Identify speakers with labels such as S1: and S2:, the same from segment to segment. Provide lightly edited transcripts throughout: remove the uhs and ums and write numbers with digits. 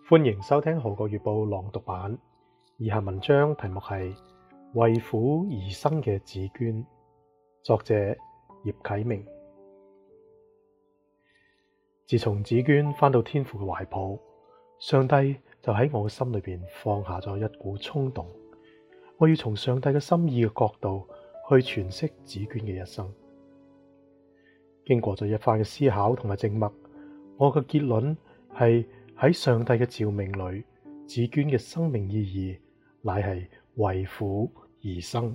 S1: 歡迎收聽《號角月報》朗讀版。以下文章題目係《為苦而生嘅紫鵑》，作者葉啟明。自從紫鵑返到天父嘅懷抱，上帝就喺我嘅心裏邊放下咗一股衝動，我要從上帝嘅心意嘅角度去詮釋紫鵑嘅一生。經過咗一番嘅思考同埋靜默，我嘅結論係喺上帝嘅召命裏，紫鵑嘅生命意義乃係為苦而生。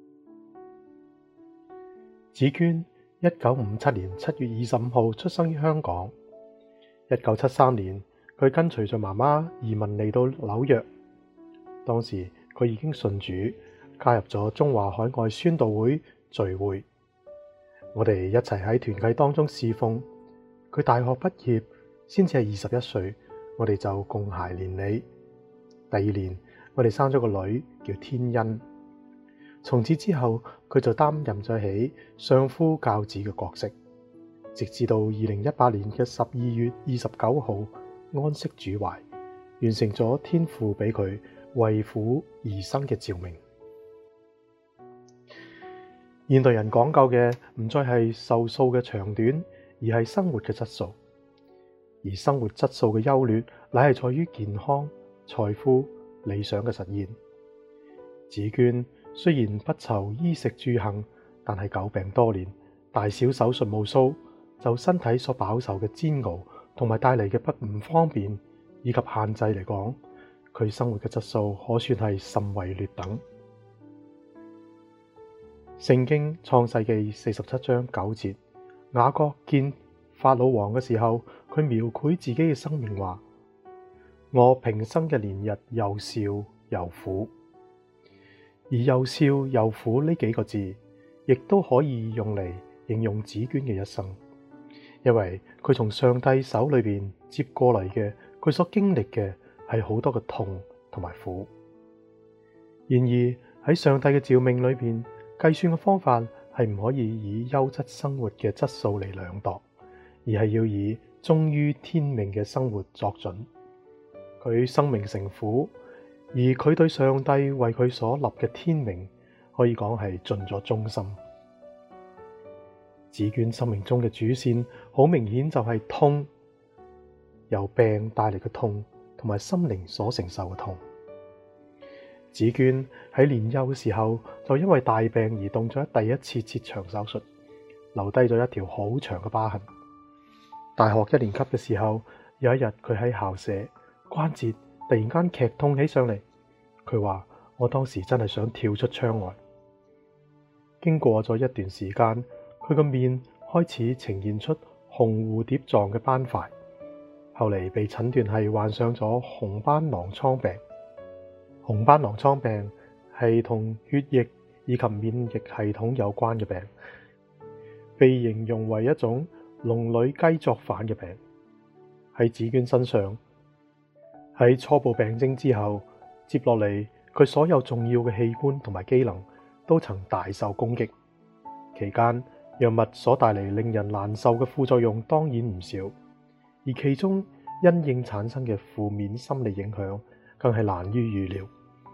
S1: 紫鵑1957年7月25號出生於香港。1973年，佢跟隨着媽媽移民嚟到紐約。當時佢已經信主，加入咗中華海外宣道會聚會。我哋一齊喺團契當中侍奉。佢大學畢業先至係21歲，我哋就共偕連理。第2年，我哋生咗個女叫天恩。從此之後，佢就擔任咗起相夫教子嘅角色，直至到2018年嘅12月29號安息主懷，完成咗天父俾佢為苦而生嘅召命。現代人講究嘅唔再係壽數嘅長短，而係生活嘅質素。而生活質素嘅優劣，乃係在於健康、財富、理想嘅實現。紫鵑雖然不愁衣食住行，但係久病多年，大小手術無數，就身體所飽受嘅煎熬同埋帶嚟嘅不唔方便以及限制嚟講，佢生活嘅質素可算係甚為劣等。聖經創世記47章9節，雅各見法老王嘅時候，佢描繪自己嘅生命話：我平生嘅年日又少又苦。而又少又苦呢幾個字，亦都可以用嚟形容紫鵑嘅一生，因為佢從上帝手裏邊接過嚟嘅，佢所經歷嘅係好多嘅痛同埋苦。然而喺上帝嘅召命裏邊，計算嘅方法係唔可以以優質生活嘅質素嚟量度，而係要以忠於天命嘅生活作準。佢生命成苦，而佢對上帝為佢所立嘅天命，可以講係盡咗忠心。紫鵑生命中嘅主線，好明顯就係痛，由病帶嚟嘅痛，同埋心靈所承受嘅痛。紫鵑喺年幼嘅時候，就因為大病而動咗第一次切腸手術，留低咗一條好長嘅疤痕。大學1年級嘅時候，有一日佢喺校舍，關節突然間劇痛起上嚟，佢話：我當時真係想跳出窗外。經過咗一段時間，佢個面開始呈現出紅蝴蝶狀嘅斑塊，後嚟被診斷係患上咗紅斑狼瘡病。紅斑狼瘡病係同血液以及免疫系統有關嘅病，被形容為一種龍女雞作反嘅病。喺紫鵑身上，喺初步病徵之後，接落嚟佢所有重要嘅器官同埋機能都曾大受攻擊。期間藥物所帶嚟令人難受嘅副作用當然唔少，而其中因應產生嘅負面心理影響更係難於預料。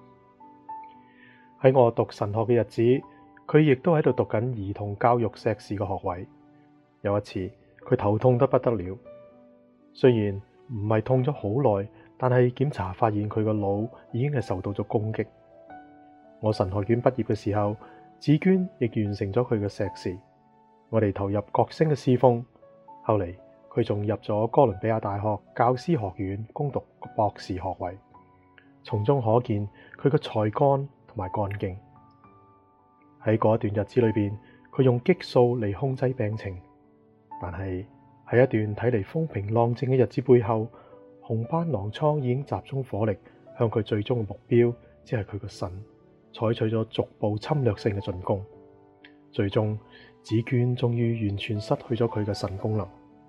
S1: 喺我讀神學嘅日子，佢亦都喺度讀緊兒童教育碩士嘅學位。有一次，佢頭痛得不得了，雖然唔係痛咗好耐，但係檢查發現佢個腦已經係受到咗攻擊。我神學院畢業嘅時候，紫鵑亦完成咗佢嘅碩士。我哋投入各聲嘅侍奉，後嚟佢仲入咗哥倫比亞大學教師學院攻讀博士學位。從中可見佢嘅才幹同埋幹勁。喺嗰一段日子裏邊，佢用激素嚟控制病情，但係喺一段睇嚟風平浪靜嘅日子背後，紅斑狼瘡已經集中火力向佢最終嘅目標，即係佢個腎，採取咗逐步侵略性嘅進攻。最終，紫鵑終於完全失去咗佢嘅腎功能。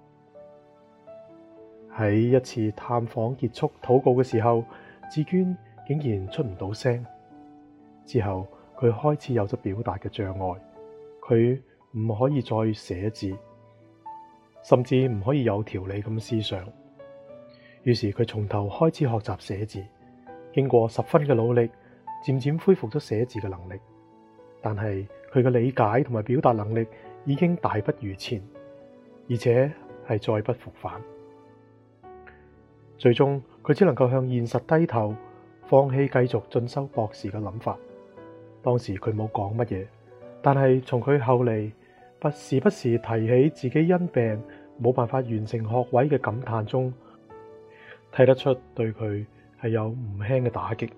S1: 喺一次探訪結束禱告嘅時候，紫鵑竟然出唔到聲。之後佢開始有咗表達嘅障礙，佢唔可以再寫字，甚至唔可以有條理咁思想。 於是佢從頭開始學習寫字，經過十分嘅努力，漸漸恢復咗寫字嘅能力。但係佢嘅理解同埋表達能力已經大不如前，而且係再不復返。最終佢只能夠向現實低頭，放棄繼續進修博士嘅諗法。當時佢冇講乜嘢，但係從佢後嚟時不時提起自己因病冇辦法完成學位嘅感嘆中，睇得出對佢係有唔輕嘅打擊。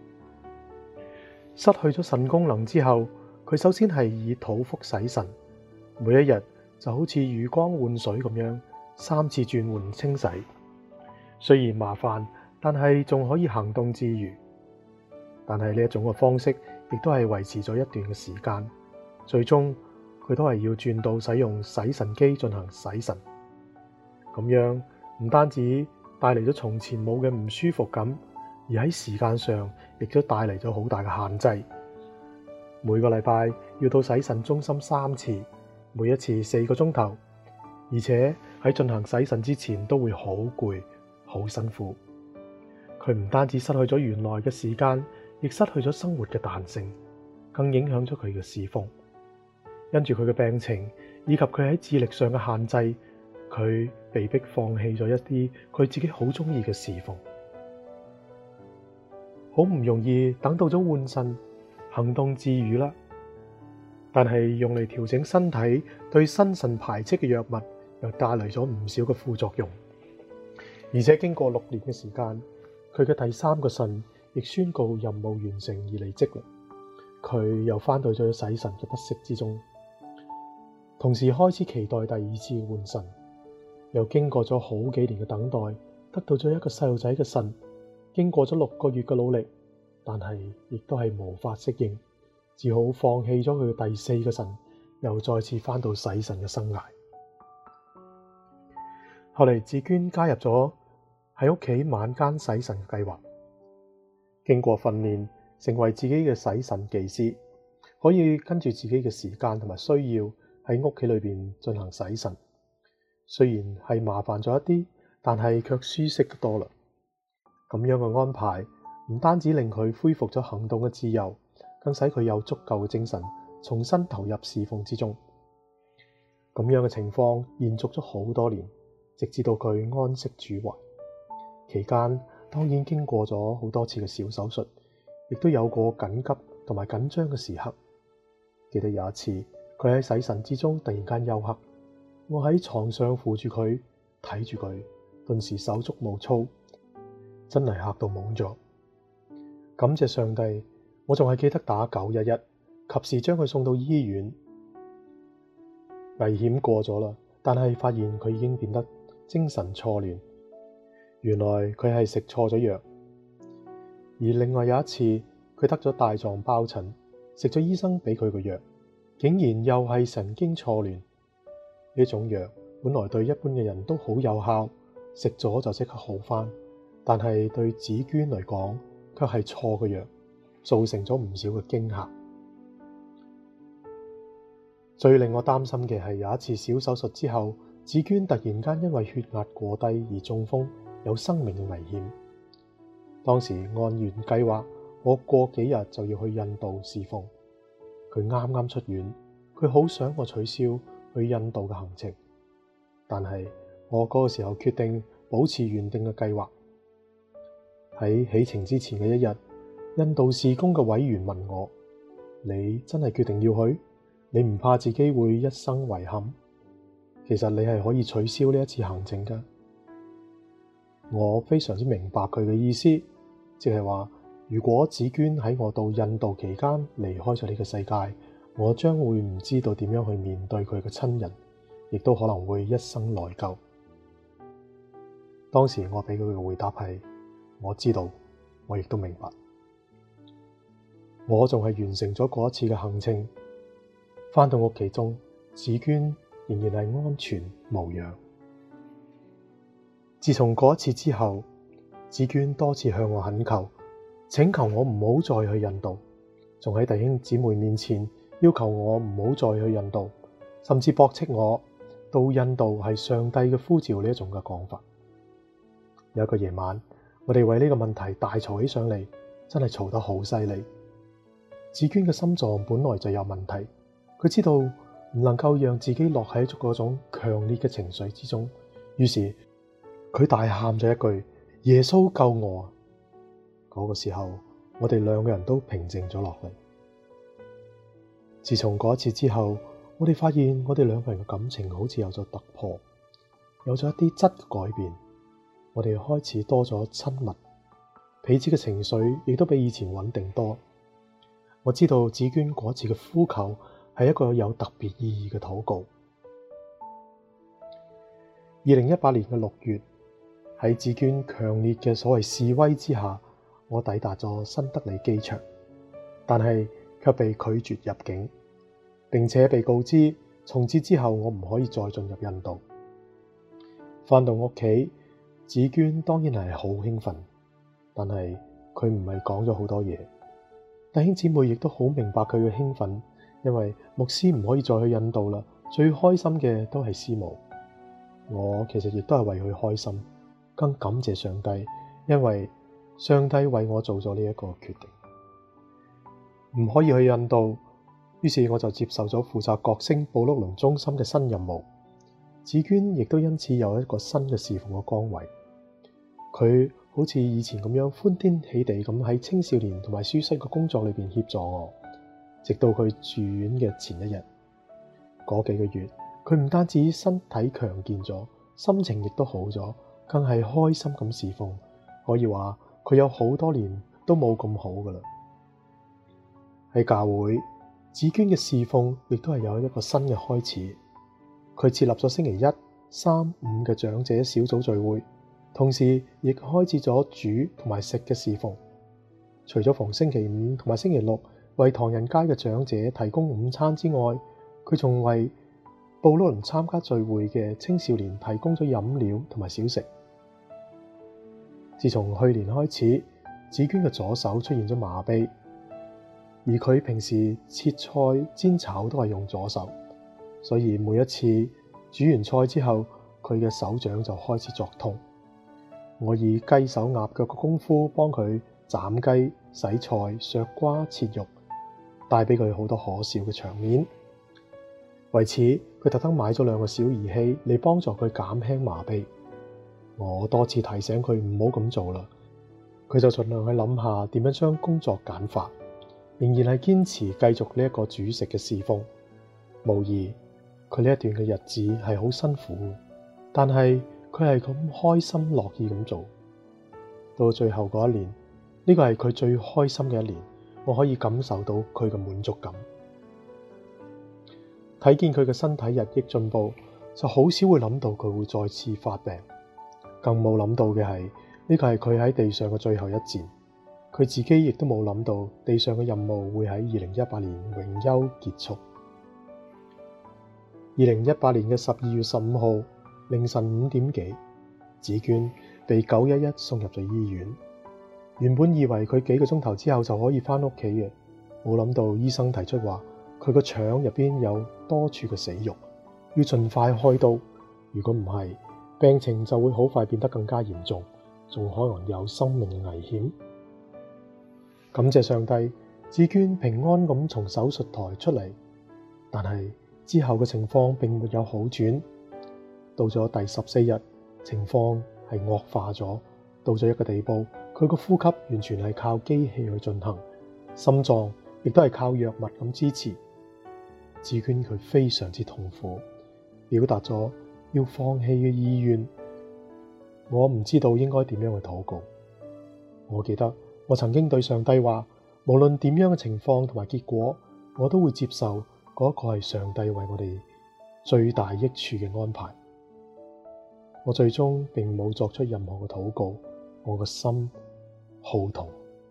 S1: 失去咗腎功能之後，佢首先係以肚腹洗腎，每一日就好似魚缸換水咁樣3次轉換清洗。雖然麻煩，但係仲可以行動自如。但係呢一種嘅方式亦都係維持咗一段嘅時間，最終佢都係要轉到使用洗腎機進行洗腎。咁樣唔單止帶嚟咗從前冇嘅唔舒服感，而喺時間上亦都帶嚟咗好大嘅限制。每個禮拜要到洗腎中心3次，每一次4個鐘頭，而且喺進行洗腎之前都會好攰好辛苦。佢唔單止失去咗原來嘅時間，亦失去咗生活嘅彈性，更影響咗佢嘅侍奉。因住佢嘅病情以及佢喺智力上嘅限制，佢被迫放棄咗一啲佢自己好中意嘅侍奉。好唔容易等到咗換腎，行動自如啦，但係用嚟調整身體對新腎排斥嘅藥物又帶嚟咗唔少嘅副作用。而且經過6年嘅時間，佢嘅第3個腎亦宣告任務完成而離職啦。佢又翻到咗洗腎嘅不適之中，同時開始期待第2次換腎。又經過咗好幾年嘅等待，得到咗一個細路仔嘅腎。經過咗6個月嘅努力，但係亦都係無法適應，只好放棄咗佢嘅第4個腎，又再次翻到洗腎嘅生涯。後嚟志娟加入咗喺屋企晚間洗腎嘅計劃，經過訓練成為自己嘅洗腎技師，可以跟住自己嘅時間同埋需要喺屋企裏邊進行洗腎。雖然係麻煩咗一啲，但係卻舒適得多啦。咁樣嘅安排唔單止令佢恢復咗行動嘅自由，更使佢有足夠嘅精神重新投入侍奉之中。咁樣嘅情況延續咗好多年，直至到佢安息主懷。期間當然經過咗好多次嘅小手術，亦都有過緊急同埋緊張嘅時刻。記得有一次佢喺洗腎之中突然間休克，我喺床上扶住佢，睇住佢，頓時手足無措，真係嚇到懵咗。感謝上帝，我仲係記得打911，及時將佢送到醫院。危險過咗啦，但係發現佢已經變得精神錯亂。原來佢係食錯咗藥。而另外有一次，佢得咗帶狀疱疹，食咗醫生俾佢嘅藥，竟然又係神經錯亂。呢種藥本來對一般嘅人都好有效，食咗就即刻好返，但係對子娟嚟講卻係錯嘅藥，造成咗唔少嘅驚嚇。最令我擔心嘅係有一次小手術之後，子娟突然間因為血壓過低而中風，有生命嘅危險。當時按原計劃，我過幾日就要去印度侍奉。佢啱啱出院，佢好想我取消去印度嘅行程，但係我嗰個時候決定保持原定嘅計劃。喺起程之前嘅一日，印度事工嘅委員問我：你真係決定要去？你唔怕自己會一生遺憾？其實你係可以取消呢一次行程㗎。我非常之明白佢嘅意思，即係話如果子娟喺我到印度期間離開咗呢個世界，我將會唔知道點樣去面對佢嘅親人，亦都可能會一生內疚。當時我俾佢嘅回答係：我知道，我亦都明白。我仲係完成咗嗰一次嘅行程，返到屋企中，子娟仍然係安全無恙。自從嗰一次之後，子娟多次向我懇求，請求我唔好再去印度，仲喺弟兄姊妹面前要求我唔好再去印度，甚至駁斥我到印度係上帝嘅呼召呢一種嘅講法。 有一個夜晚，我哋為呢個問題大嘈起上嚟，真係嘈得好犀利。紫娟嘅心臟本來就有問題，佢知道唔能夠讓自己落喺嗰種強烈嘅情緒之中，於是佢大喊咗一句：耶穌救我啊！嗰個時候，我哋兩個人都平靜咗落嚟。自從嗰一次之後，我哋發現我哋兩個人嘅感情好似有咗突破，有咗一啲質嘅改變。我哋開始多咗親密，彼此嘅情緒亦都比以前穩定多。我知道紫娟嗰次嘅呼求係一個有特別意義嘅禱告。2018年嘅6月，喺紫娟強烈嘅所謂示威之下，我抵達咗新德里機場，但係卻被拒絕入境，並且被告知從此之後我唔可以再進入印度。返到屋企，紫娟當然係好興奮，但係佢唔係講咗好多嘢。弟兄姊妹亦都好明白佢嘅興奮，因為牧師唔可以再去印度啦，最開心嘅都係師母。我其實亦都係為佢開心，更感謝上帝，因為上帝為我做咗呢一個決定，唔可以去印度，於是我就接受咗負責角星布碌倫中心嘅新任務。紫娟亦都因此有一個新嘅侍奉嘅崗位，佢好似以前咁樣歡天喜地咁喺青少年同埋書室嘅工作裏邊協助我，直到佢住院嘅前一日。嗰幾個月，佢唔單止身體強健咗，心情亦都好咗，更係開心咁侍奉。可以話佢有好多年都冇咁好噶啦。喺教會，紫娟嘅侍奉亦都係有一個新嘅開始。佢設立咗星期1、3、5嘅長者小組聚會，同時亦開始咗煮同埋食嘅侍奉。除咗逢星期5同埋星期6為唐人街嘅長者提供午餐之外，佢仲為布碌倫參加聚會嘅青少年提供咗飲料同埋小食。自從去年開始，紫娟嘅左手出現咗麻痹，而佢平時切菜煎炒都係用左手，所以每一次煮完菜之後，佢嘅手掌就開始作痛。我以雞手鴨腳嘅功夫幫佢斬雞、洗菜、削瓜、切肉，帶俾佢好多可笑嘅場面。為此，佢特登買咗2個小儀器嚟幫助佢減輕麻痹。我多次提醒佢唔好咁做啦，佢就盡量去諗下點樣將工作簡化，仍然係堅持繼續呢一個煮食嘅侍奉。無疑，佢呢一段嘅日子係好辛苦，但係佢係咁開心樂意咁做。到最後嗰一年，呢個係佢最開心嘅一年，我可以感受到佢嘅滿足感。睇見佢嘅身體日益進步，就好少會諗到佢會再次發病。更冇諗到嘅係，呢個係佢喺地上嘅最後一戰。佢自己亦都冇諗到地上嘅任務會喺2018年榮休結束。2018年嘅12月15號凌晨5點幾，紫娟被911送入咗醫院。原本以為佢幾個鐘頭之後就可以返屋企嘅，冇諗到醫生提出話佢個腸入邊有多處嘅死肉，要盡快開刀。如果唔係，病情就會好快變得更加嚴重，仲可能有生命嘅危險。感謝上帝，紫娟平安咁從手術台出嚟，但係之後嘅情況並沒有好轉。到咗第14日，情況係惡化咗，到咗一個地步，佢個呼吸完全係靠機器去進行，心臟亦都係靠藥物咁支持。紫娟佢非常之痛苦，表達咗要放棄嘅意願。我唔知道應該點樣去禱告。我記得我曾經對上帝話，無論點樣嘅情況同埋結果，我都會接受嗰個係上帝為我哋最大益處嘅安排。我最終並冇作出任何嘅禱告，我個心好痛。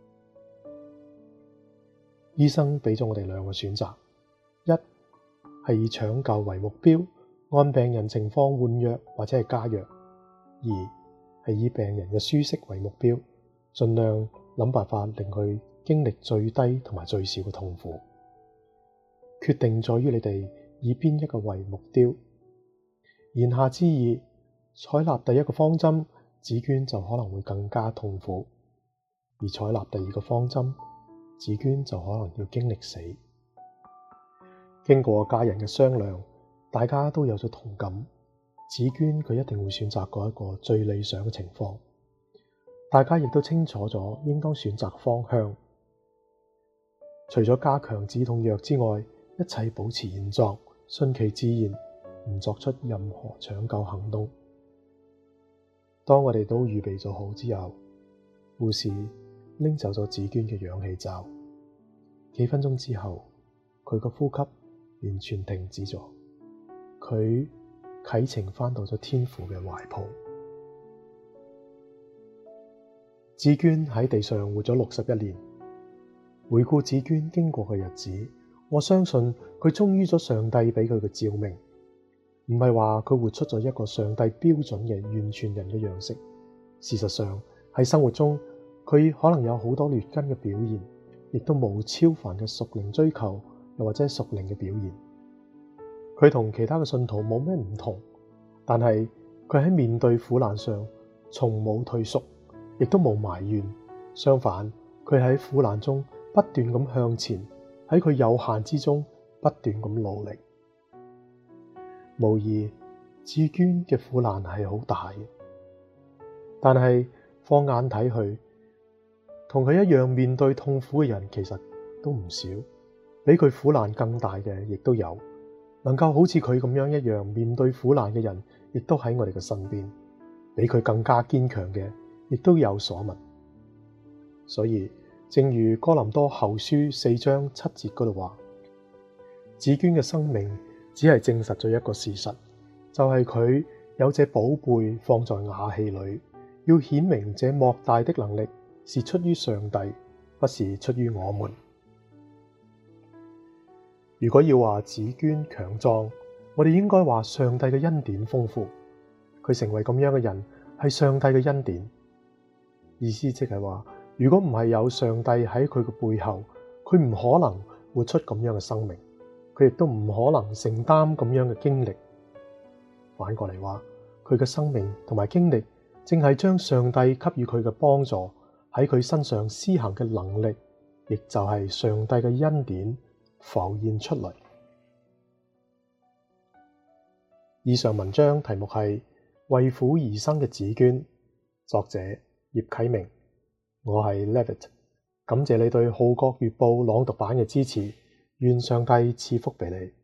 S1: 醫生俾咗我哋2個選擇，一係以搶救為目標，按病人情況換藥或者係加藥；二係以病人嘅舒適為目標，盡量諗辦法令佢經歷最低同埋最少嘅痛苦。決定在於你哋以邊一個為目標。言下之意，採納第一個方針， 紫娟就可能會更加痛苦；而採納第二個方針，紫娟就可能要經歷死。經過家人嘅商量，大家都有咗同感，紫娟佢一定會選擇嗰一個最理想嘅情況。大家亦都清楚咗應當選擇方向，除咗加強止痛藥之外，一切保持現狀，順其自然，唔作出任何搶救行動。當我哋都預備咗好之後，護士拎走咗紫娟嘅氧氣罩。幾分鐘之後，佢個呼吸完全停止咗，佢啟程返到咗天父嘅懷抱。紫娟喺地上活咗61年，回顧紫娟經過嘅日子，我相信佢忠於咗上帝俾佢嘅召命，唔係話佢活出咗一個上帝標準嘅完全人嘅樣式。事實上喺生活中，佢可能有好多劣根嘅表現，亦都冇超凡嘅屬靈追求，又或者屬靈嘅表現。佢同其他嘅信徒冇咩唔同，但係佢喺面對苦難上從冇退縮，亦都冇埋怨。相反，佢喺苦難中不斷咁向前，喺佢有限之中不斷咁努力。無疑，紫娟嘅苦難係好大嘅，但係放眼睇去，同佢一樣面對痛苦嘅人其實都唔少，比佢苦難更大嘅亦都有。能夠好似佢咁樣一樣面對苦難嘅人，亦都喺我哋嘅身邊，比佢更加堅強嘅亦都有所聞。所以正如哥林多後書4章7節嗰度話，紫娟嘅生命只係證實咗一個事實，就係佢有這寶貝放在瓦器裏，要顯明這莫大的能力是出於上帝，不是出於我們。如果要話紫娟強壯，我哋應該話上帝嘅恩典豐富。佢成為咁樣嘅人係上帝嘅恩典，意思即係話，如果唔係有上帝喺佢嘅背後，佢唔可能活出咁樣嘅生命，佢亦都唔可能承擔咁樣嘅經歷。反過嚟話，佢嘅生命同埋經歷正係將上帝給予佢嘅幫助喺佢身上施行嘅能力，亦就係上帝嘅恩典浮現出嚟。以上文章題目係為苦而生嘅紫娟，作者葉啟明，我係 Levitt， 感謝你對《號角月報》朗讀版嘅支持，願上帝賜福俾你。